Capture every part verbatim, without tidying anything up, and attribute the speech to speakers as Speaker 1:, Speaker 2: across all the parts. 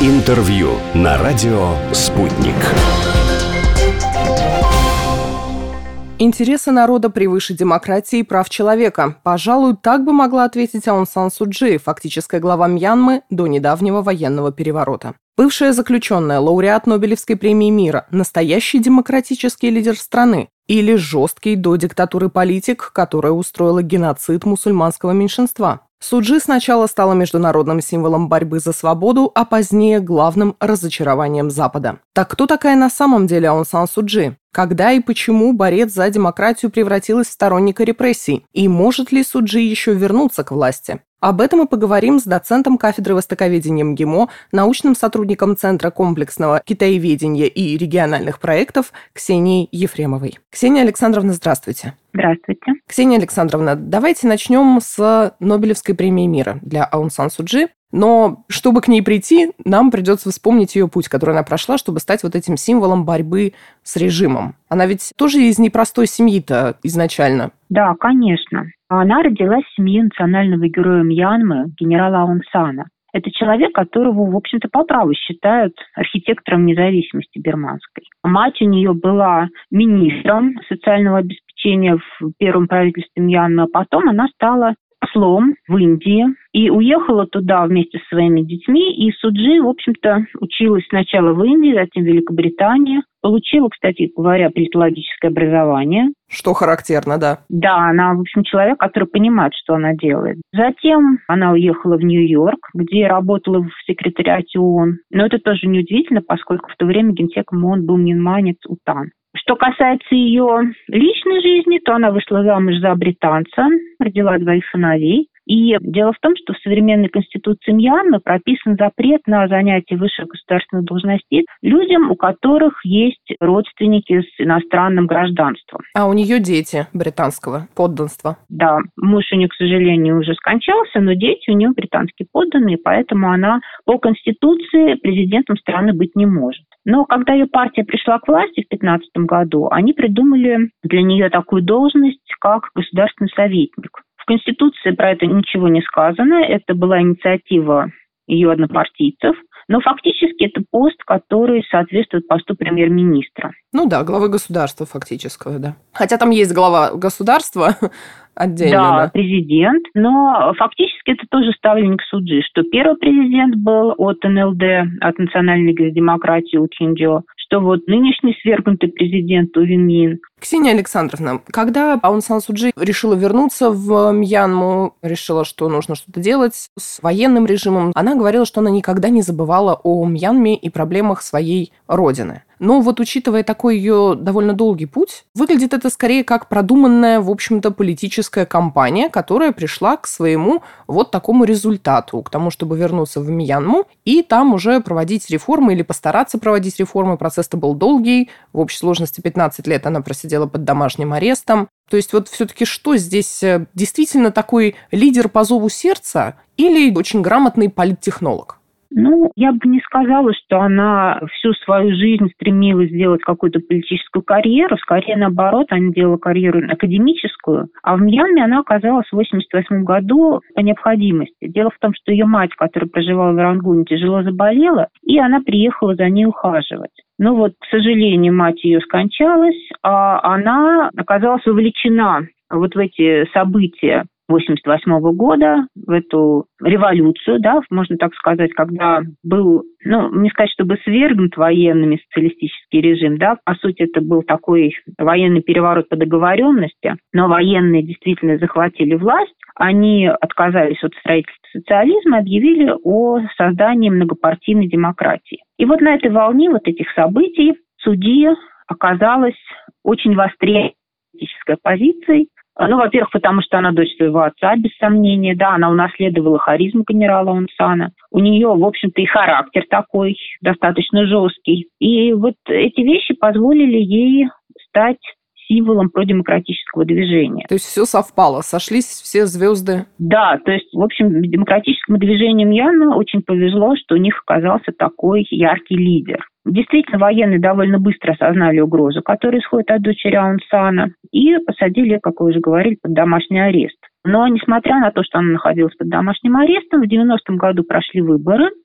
Speaker 1: Интервью на радио «Спутник».
Speaker 2: Интересы народа превыше демократии и прав человека. Пожалуй, так бы могла ответить Аун Сан Су Чжи, фактическая глава Мьянмы до недавнего военного переворота. Бывшая заключенная, лауреат Нобелевской премии мира, настоящий демократический лидер страны или жесткий до диктатуры политик, которая устроила геноцид мусульманского меньшинства. Су Чжи сначала стала международным символом борьбы за свободу, а позднее главным разочарованием Запада. Так кто такая на самом деле Аун Сан Су Чжи? Когда и почему борец за демократию превратилась в сторонника репрессий? И может ли Су Чжи еще вернуться к власти? Об этом мы поговорим с доцентом кафедры востоковедения МГИМО, научным сотрудником Центра комплексного китаеведения и региональных проектов Ксенией Ефремовой. Ксения Александровна, здравствуйте.
Speaker 3: Здравствуйте.
Speaker 2: Ксения Александровна, давайте начнем с Нобелевской премии мира для Аун Сан Су Чжи. Но чтобы к ней прийти, нам придется вспомнить ее путь, который она прошла, чтобы стать вот этим символом борьбы с режимом. Она ведь тоже из непростой семьи-то изначально.
Speaker 3: Да, конечно. Она родилась в семье национального героя Мьянмы, генерала Аун Сана. Это человек, которого, в общем-то, по праву считают архитектором независимости бирманской. Мать у нее была министром социального обеспечения в первом правительстве Мьянмы, а потом она стала послом в Индии и уехала туда вместе со своими детьми. И Су Чжи, в общем-то, училась сначала в Индии, затем в Великобритании. Получила, кстати говоря, политологическое образование.
Speaker 2: Что характерно, да.
Speaker 3: Да, она, в общем, человек, который понимает, что она делает. Затем она уехала в Нью-Йорк, где работала в секретариате ООН. Но это тоже неудивительно, поскольку в то время генсеком ООН был минманец Утан. Что касается ее личной жизни, то она вышла замуж за британца, родила двоих сыновей. И дело в том, что в современной конституции Мьянмы прописан запрет на занятие высших государственных должностей людям, у которых есть родственники с иностранным гражданством.
Speaker 2: А у нее дети британского подданства.
Speaker 3: Да, муж у нее, к сожалению, уже скончался, но дети у нее британские подданные, поэтому она по конституции президентом страны быть не может. Но когда ее партия пришла к власти в две тысячи пятнадцатом году, они придумали для нее такую должность, как государственный советник. В Конституции про это ничего не сказано, это была инициатива ее однопартийцев, но фактически это пост, который соответствует посту премьер-министра.
Speaker 2: Ну да, главы государства фактического, да. Хотя там есть глава государства отдельно.
Speaker 3: Да,
Speaker 2: да,
Speaker 3: президент, но фактически это тоже ставленник Су Чжи, что первый президент был от эн эл дэ, от национальной демократии У Тхиньдзё, что вот нынешний свергнутый президент У Вин Мин.
Speaker 2: Ксения Александровна, когда Аун Сан Су Чжи решила вернуться в Мьянму, решила, что нужно что-то делать с военным режимом, она говорила, что она никогда не забывала о Мьянме и проблемах своей родины. Но вот учитывая такой ее довольно долгий путь, выглядит это скорее как продуманная, в общем-то, политическая кампания, которая пришла к своему вот такому результату, к тому, чтобы вернуться в Мьянму и там уже проводить реформы или постараться проводить реформы. Процесс-то был долгий, в общей сложности пятнадцать лет она просидела под домашним арестом. То есть вот все-таки что здесь? Действительно такой лидер по зову сердца или очень грамотный политтехнолог?
Speaker 3: Ну, я бы не сказала, что она всю свою жизнь стремилась сделать какую-то политическую карьеру. Скорее, наоборот, она делала карьеру академическую. А в Мьянме она оказалась в восемьдесят восьмом году по необходимости. Дело в том, что ее мать, которая проживала в Рангуне, тяжело заболела, и она приехала за ней ухаживать. Но вот, к сожалению, мать ее скончалась, а она оказалась вовлечена вот в эти события восемьдесят восьмого года, в эту революцию, да, можно так сказать, когда был, ну, не сказать, чтобы свергнут военными социалистический режим, да, по сути, это был такой военный переворот по договоренности, но военные действительно захватили власть, они отказались от строительства социализма и объявили о создании многопартийной демократии. И вот на этой волне вот этих событий судья оказалась очень востребованной политической позицией. Ну, во-первых, потому что она дочь своего отца, без сомнения, да, она унаследовала харизму генерала Аун Сана. У нее, в общем-то, и характер такой достаточно жесткий. И вот эти вещи позволили ей стать символом продемократического движения.
Speaker 2: То есть все совпало, сошлись все звезды.
Speaker 3: Да, то есть, в общем, демократическому движению Мьянмы очень повезло, что у них оказался такой яркий лидер. Действительно, военные довольно быстро осознали угрозу, которая исходит от дочери Аун Сана, и посадили, как вы уже говорили, под домашний арест. Но, несмотря на то, что она находилась под домашним арестом, в девяностом году прошли выборы,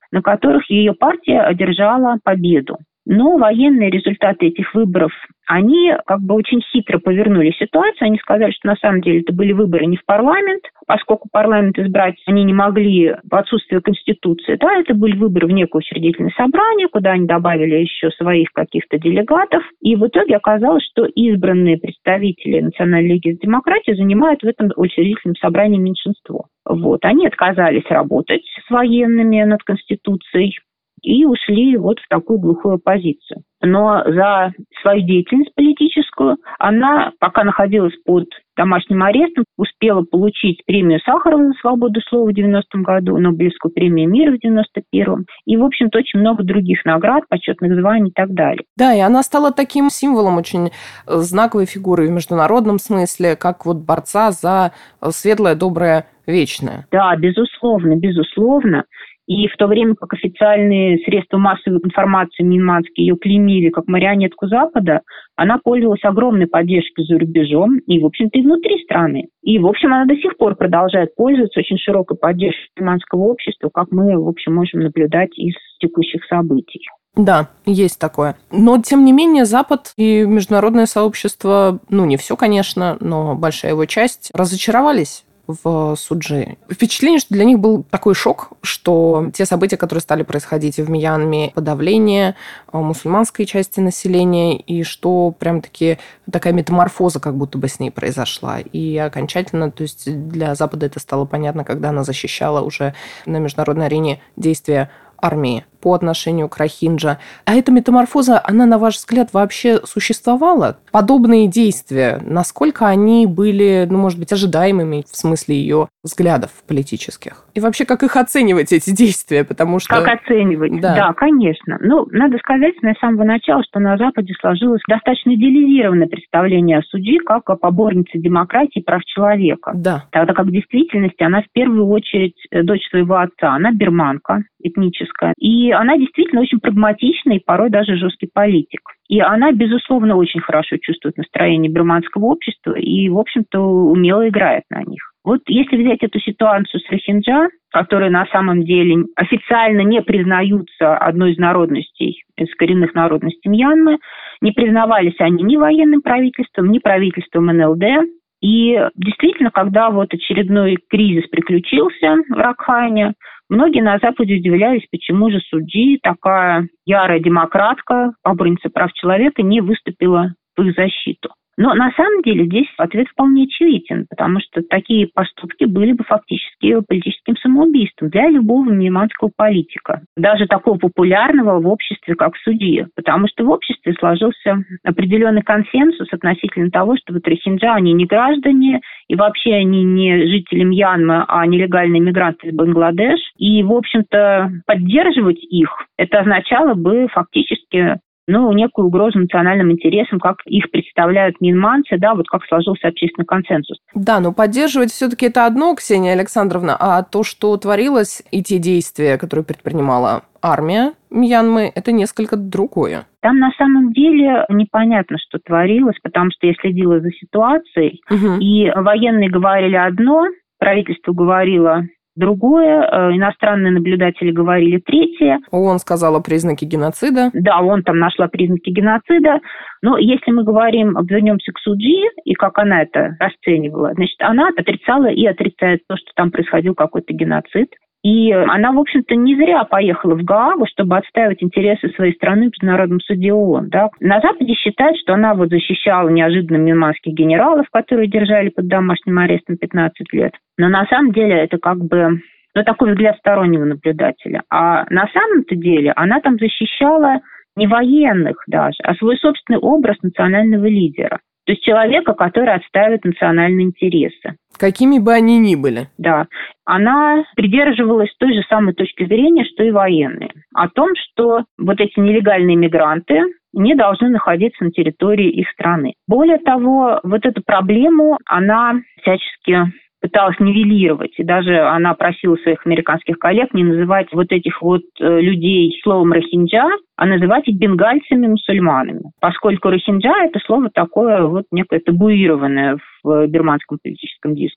Speaker 3: на которых ее партия одержала победу. Но военные результаты этих выборов, они как бы очень хитро повернули ситуацию. Они сказали, что на самом деле это были выборы не в парламент, поскольку парламент избрать они не могли в отсутствие Конституции. Да, это были выборы в некое учредительное собрание, куда они добавили еще своих каких-то делегатов. И в итоге оказалось, что избранные представители Национальной лиги за демократию занимают в этом учредительном собрании меньшинство. Вот. Они отказались работать с военными над Конституцией и ушли вот в такую глухую оппозицию. Но за свою деятельность политическую она, пока находилась под домашним арестом, успела получить премию Сахарова за свободу слова в девяностом году, Нобелевскую премию мира в девяносто первом и, в общем-то, очень много других наград, почетных званий и так далее.
Speaker 2: Да, и она стала таким символом, очень знаковой фигурой в международном смысле, как вот борца за светлое, доброе, вечное.
Speaker 3: Да, безусловно, безусловно. И в то время как официальные средства массовой информации мьянманские ее клеймили как марионетку Запада, она пользовалась огромной поддержкой за рубежом и, в общем-то, и внутри страны. И, в общем, она до сих пор продолжает пользоваться очень широкой поддержкой мьянманского общества, как мы, в общем, можем наблюдать из текущих событий.
Speaker 2: Да, есть такое. Но, тем не менее, Запад и международное сообщество, ну, не все, конечно, но большая его часть, разочаровались в Суджи. Впечатление, что для них был такой шок, что те события, которые стали происходить в Мьянме, подавление мусульманской части населения, и что прям-таки такая метаморфоза как будто бы с ней произошла. И окончательно, то есть для Запада это стало понятно, когда она защищала уже на международной арене действия армии по отношению к Рохинджа. А эта метаморфоза, она, на ваш взгляд, вообще существовала? Подобные действия, насколько они были, ну, может быть, ожидаемыми в смысле ее взглядов политических? И вообще, как их оценивать, эти действия? Потому что...
Speaker 3: Как оценивать?
Speaker 2: Да,
Speaker 3: да, конечно. Ну, надо сказать с самого начала, что на Западе сложилось достаточно идеализированное представление о Суджи как о поборнице демократии и прав человека.
Speaker 2: Да.
Speaker 3: Тогда как в действительности она в первую очередь дочь своего отца. Она бирманка этническая. И она действительно очень прагматичный и порой даже жесткий политик. И она, безусловно, очень хорошо чувствует настроение бирманского общества и, в общем-то, умело играет на них. Вот если взять эту ситуацию с Рохинджа, которые на самом деле официально не признаются одной из народностей, из коренных народностей Мьянмы, не признавались они ни военным правительством, ни правительством эн эл дэ. И действительно, когда вот очередной кризис приключился в Ракхайне, многие на Западе удивлялись, почему же Суджи, такая ярая демократка, поборница прав человека, не выступила в их защиту. Но на самом деле здесь ответ вполне очевиден, потому что такие поступки были бы фактически политическим самоубийством для любого мьянманского политика, даже такого популярного в обществе, как Суджи, потому что в обществе сложился определенный консенсус относительно того, что вот Рохинджа, они не граждане, и вообще они не жители Мьянмы, а нелегальные мигранты из Бангладеш, и, в общем-то, поддерживать их, это означало бы фактически ну, некую угрозу национальным интересам, как их представляют мьянманцы, да, вот как сложился общественный консенсус.
Speaker 2: Да, но поддерживать все-таки это одно, Ксения Александровна, а то, что творилось, и те действия, которые предпринимала армия Мьянмы, это несколько другое.
Speaker 3: Там на самом деле непонятно, что творилось, потому что я следила за ситуацией, угу. И военные говорили одно, правительство говорило другое, иностранные наблюдатели говорили третье.
Speaker 2: ООН сказала признаки геноцида.
Speaker 3: Да, ООН там нашла признаки геноцида. Но если мы говорим, вернемся к Суджи и как она это расценивала, значит, она отрицала и отрицает то, что там происходил какой-то геноцид. И она, в общем-то, не зря поехала в Гаагу, чтобы отстаивать интересы своей страны в Международном суде ООН. Да. На Западе считают, что она вот защищала неожиданно мьянманских генералов, которые держали под домашним арестом пятнадцать лет. Но на самом деле это как бы ну, такой взгляд стороннего наблюдателя. А на самом-то деле она там защищала не военных даже, а свой собственный образ национального лидера. То есть человека, который отстаивает национальные интересы.
Speaker 2: Какими бы они ни были.
Speaker 3: Да. Она придерживалась той же самой точки зрения, что и военные. О том, что вот эти нелегальные мигранты не должны находиться на территории их страны. Более того, вот эту проблему она всячески пыталась нивелировать. И даже она просила своих американских коллег не называть вот этих вот людей словом «рохинджа», а называть их бенгальцами-мусульманами. Поскольку «рохинджа» – это слово такое вот некое табуированное в бирманском политическом дискурсе.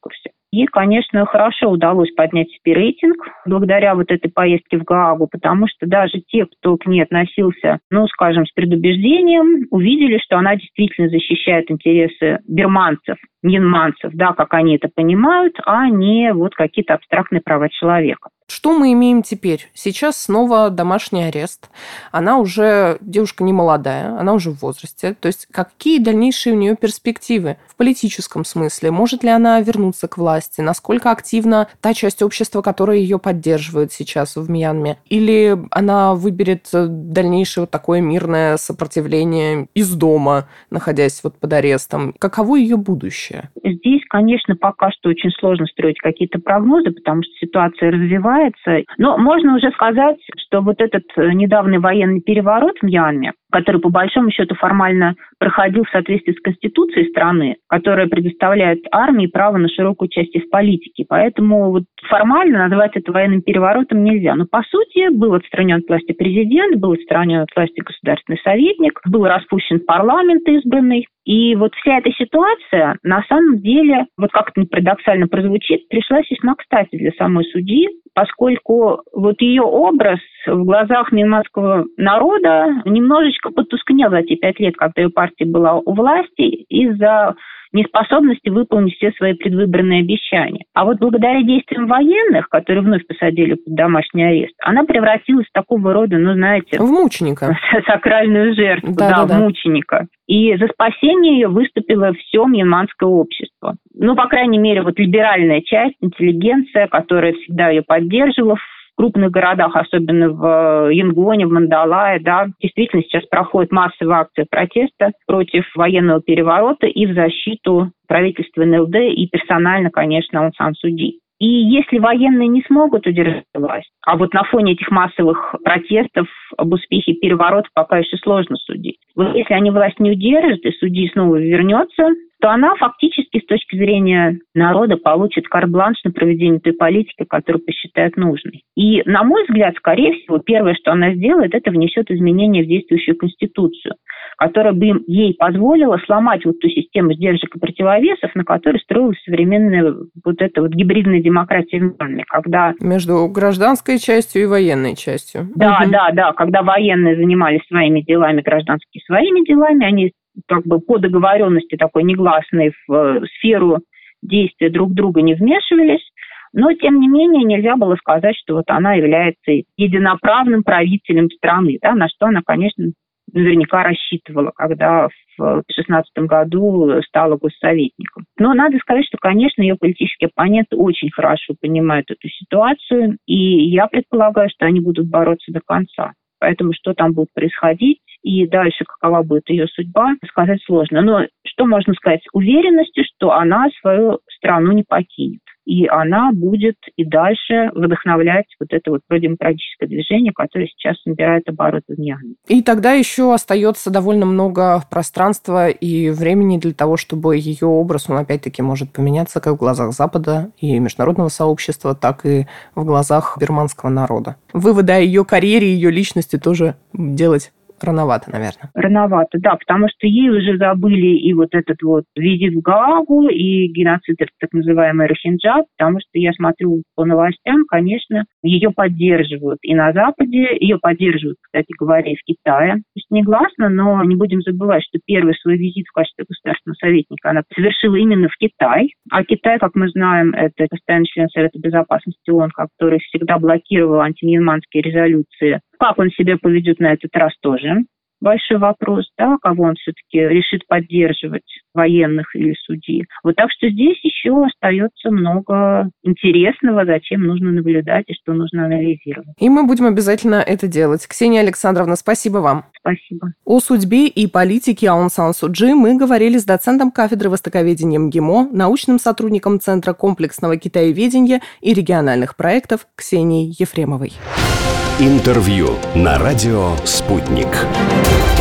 Speaker 3: Ей, конечно, хорошо удалось поднять себе рейтинг благодаря вот этой поездке в Гаагу, потому что даже те, кто к ней относился, ну, скажем, с предубеждением, увидели, что она действительно защищает интересы бирманцев, мьянманцев, да, как они это понимают, а не вот какие-то абстрактные права человека.
Speaker 2: Что мы имеем теперь? Сейчас снова домашний арест. Она уже девушка не молодая, она уже в возрасте. То есть какие дальнейшие у нее перспективы в политическом смысле? Может ли она вернуться к власти? Насколько активна та часть общества, которая ее поддерживает сейчас в Мьянме? Или она выберет дальнейшее вот такое мирное сопротивление из дома, находясь вот под арестом? Каково ее будущее?
Speaker 3: Здесь, конечно, пока что очень сложно строить какие-то прогнозы, потому что ситуация развивается. Но можно уже сказать, что вот этот недавний военный переворот в Мьянме, который по большому счету формально проходил в соответствии с Конституцией страны, которая предоставляет армии право на широкую участие в политике. Поэтому вот формально назвать это военным переворотом нельзя. Но по сути был отстранен от власти президент, был отстранен от власти государственный советник, был распущен парламент избранный. И вот вся эта ситуация, на самом деле, вот как это парадоксально прозвучит, пришлась весьма кстати для самой судьи, поскольку вот ее образ в глазах мьянмарского народа немножечко потускнел за те пять лет, когда ее партия была у власти, из-за неспособности выполнить все свои предвыборные обещания. А вот благодаря действиям военных, которые вновь посадили под домашний арест, она превратилась в такого рода, ну, знаете...
Speaker 2: В мученика.
Speaker 3: Сакральную жертву, да, да, да, в мученика. И за спасение ее выступило все мьянмарское общество. Ну, по крайней мере, вот либеральная часть, интеллигенция, которая всегда ее поддерживала в крупных городах, особенно в Янгоне, в Мандалае, да, действительно сейчас проходит массовая акция протеста против военного переворота и в защиту правительства эн эл дэ и персонально, конечно, Аун Сан Су Чжи. И если военные не смогут удержать власть, а вот на фоне этих массовых протестов об успехе переворота пока еще сложно судить. Вот если они власть не удержат и Су Чжи снова вернется, то она фактически с точки зрения народа получит карт-бланш на проведение той политики, которую посчитает нужной. И, на мой взгляд, скорее всего, первое, что она сделает, это внесет изменения в действующую Конституцию, которая бы ей позволила сломать вот ту систему сдержек и противовесов, на которой строилась современная вот эта вот гибридная демократия в Мьянме, когда...
Speaker 2: Между гражданской частью и военной частью.
Speaker 3: Да,
Speaker 2: угу.
Speaker 3: да, да, когда военные занимались своими делами, гражданские своими делами, они как бы по договоренности такой негласной в сферу действия друг друга не вмешивались, но, тем не менее, нельзя было сказать, что вот она является единоправным правителем страны, да, на что она, конечно, наверняка рассчитывала, когда в две тысячи шестнадцатом году стала госсоветником. Но надо сказать, что, конечно, ее политические оппоненты очень хорошо понимают эту ситуацию, и я предполагаю, что они будут бороться до конца. Поэтому что там будет происходить и дальше какова будет ее судьба, сказать сложно. Но что можно сказать с уверенностью, что она свою страну не покинет. И она будет и дальше вдохновлять вот это вот продемократическое движение, которое сейчас набирает обороты в Мьянме.
Speaker 2: И тогда еще остается довольно много пространства и времени для того, чтобы ее образ, он опять-таки может поменяться как в глазах Запада и международного сообщества, так и в глазах бирманского народа. Выводы о ее карьере и ее личности тоже делать рановато, наверное.
Speaker 3: Рановато, да, потому что ей уже забыли и вот этот вот визит в Гаагу, и геноцид, так называемый Рохинджа, потому что я смотрю по новостям, конечно, ее поддерживают и на Западе, ее поддерживают, кстати говоря, и в Китае. То есть негласно, но не будем забывать, что первый свой визит в качестве государственного советника она совершила именно в Китай. А Китай, как мы знаем, это постоянный член Совета Безопасности ООН, который всегда блокировал антимьянманские резолюции. Как он себя поведет на этот раз тоже большой вопрос, да, кого он все-таки решит поддерживать, военных или судей. Вот так что здесь еще остается много интересного, за чем нужно наблюдать и что нужно анализировать.
Speaker 2: И мы будем обязательно это делать. Ксения Александровна, спасибо вам.
Speaker 3: Спасибо.
Speaker 2: О судьбе и политике Аун Сан Су Чжи мы говорили с доцентом кафедры востоковедения МГИМО, научным сотрудником Центра комплексного китаеведения и региональных проектов Ксенией Ефремовой.
Speaker 1: Интервью на радио «Спутник».